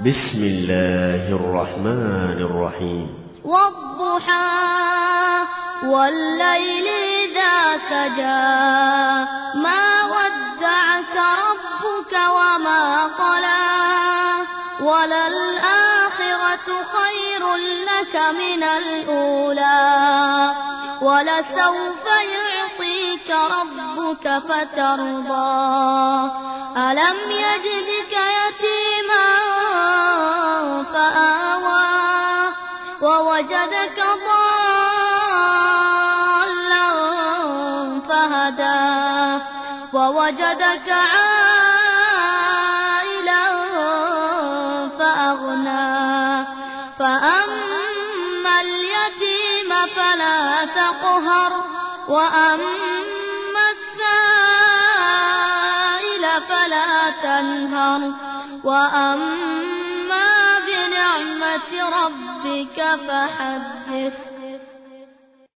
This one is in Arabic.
بسم الله الرحمن الرحيم. والضحى والليل إذا سجى ما ودعك ربك وما قلى وللآخرة خير لك من الأولى ولسوف يعطيك ربك فترضى ألم يجدك يتيما فآوى ووجدك ضالا فهدى ووجدك عائلا فأغنى فأما اليتيم فلا تقهر وأما السائل فلا تنهر وأما بنعمة ربك فحدث.